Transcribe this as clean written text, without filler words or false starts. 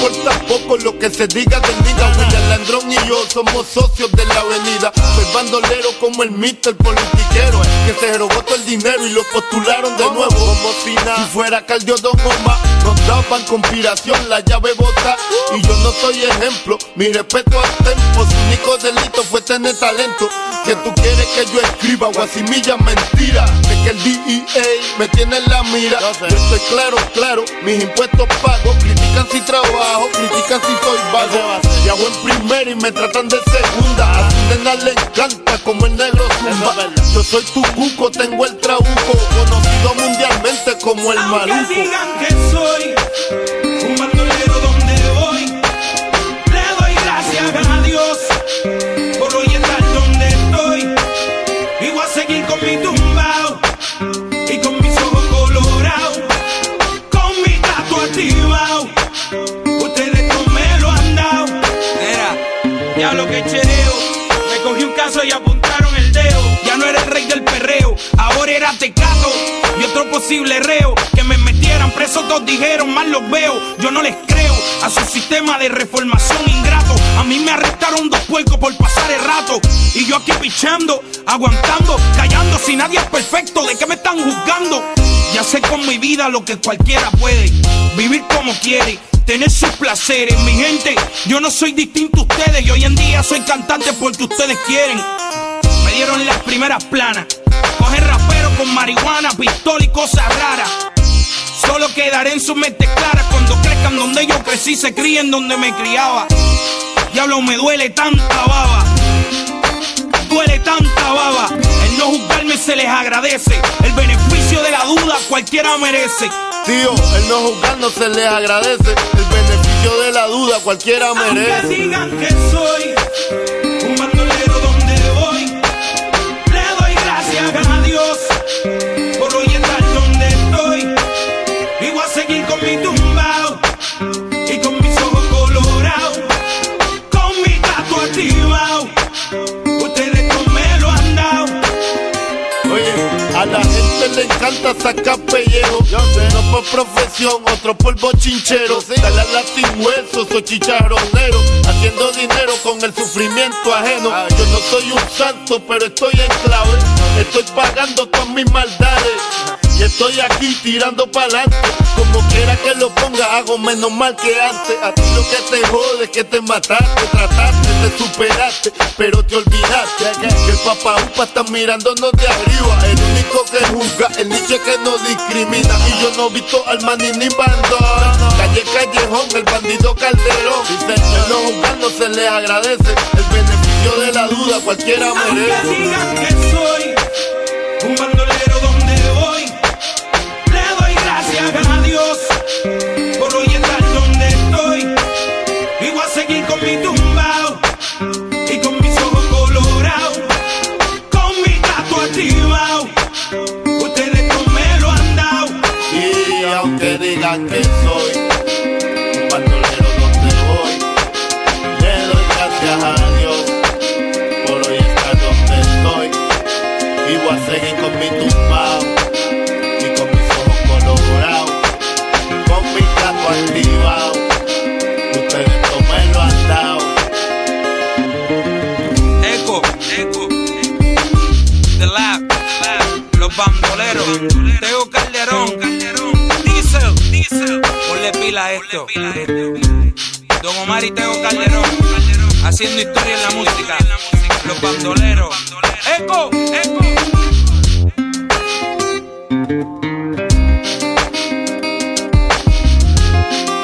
importa poco lo que se diga del nigga. William Landrón y yo somos socios de la avenida. Soy bandolero como el Mr. Politiquero, que se robó todo el dinero y lo postularon de nuevo. Como si fuera Caldiodón o más, nos daban conspiración, la llave bota. Y yo no soy ejemplo, mi respeto al tempo. Su único delito fue tener talento. Que tú quieres que yo escriba guasimilla mentira, de que el DEA me tiene en la mira. Yo estoy claro, mis impuestos pago. Critican si trabajo, critican si soy vago. Viajo en primera y me tratan de segunda. A su nena le encanta como el negro zumba. Yo soy tu cuco, tengo el trabuco, conocido mundialmente como el maluco. Aunque digan que soy un bandolero donde voy, le doy gracias a Dios por hoy estar donde estoy. Y voy a seguir con mi tumbao y con mis ojos colorados, con mi gato activado. Ustedes no me lo han dado. Mira, ya lo que chereo, me cogí un caso y apuntaron el dedo. Ya no era el rey del perreo, ahora era Tecato y otro posible reo. Que me metieran preso, todos dijeron, mal los veo. Yo no les creo a su sistema de reformación ingrato. A mí me arrestaron 2 puercos por pasar el rato. Y yo aquí pichando, aguantando, callando. Si nadie es perfecto, ¿de qué me están juzgando? Ya sé con mi vida lo que cualquiera puede, vivir como quiere, tener sus placeres. Mi gente, yo no soy distinto a ustedes. Y hoy en día soy cantante porque ustedes quieren. Me dieron las primeras planas, coger rapero con marihuana, pistola y cosas raras. Solo quedaré en su mente clara cuando crezcan donde yo crecí, se críen donde me criaba. Diablo, me duele tanta baba, duele tanta baba. El no juzgarme se les agradece, el beneficio de la duda cualquiera merece. Tío, el no juzgarnos se les agradece, el beneficio de la duda cualquiera merece. Aunque digan que soy un bandolero donde voy, le doy gracias a Dios por hoy estar donde estoy. Y voy a seguir con mi tumbao y con mis ojos colorados, con mi gato activado. Ustedes no me lo han dado. Oye, a la gente le encanta sacar pellejo. Yo sé, no por profesión, otro por bochinchero. Dale a Latin hueso, soy chicharronero, haciendo dinero con el sufrimiento ajeno. Yo no soy un santo, pero estoy en clave. Estoy pagando todas mis maldades y estoy aquí tirando pa'lante. Como quiera que lo ponga, hago menos mal que antes. A ti lo que te jode es que te mataste, trataste, te superaste, pero te olvidaste que el papá upa está mirándonos de arriba. El único que juzga, el niche que no discrimina. Y yo no he visto al maní ni bandón. Calle Callejón, el bandido Calderón. Dice, el no juzgar no se le agradece, el beneficio de la duda cualquiera merece. Aunque digan que soy un bandolero donde voy, le doy gracias a Dios por hoy estar donde estoy. Y voy a seguir con mi tumbao y con mis ojos colorados, con mi gato activado. Ustedes no me lo han dado. Y aunque digan que soy un bandolero donde voy, le doy gracias a Dios por hoy estar donde estoy. Y voy a seguir con mi tumbao y con mis ojos colorados, con mi gato activado. Ustedes no me lo han dado. Eco, The Lab, Los Bandoleros, Tego Calderón, Diesel, ponle pila a esto. Don Omar y Tego Calderón, haciendo historia en la música. Los Bandoleros. Eco.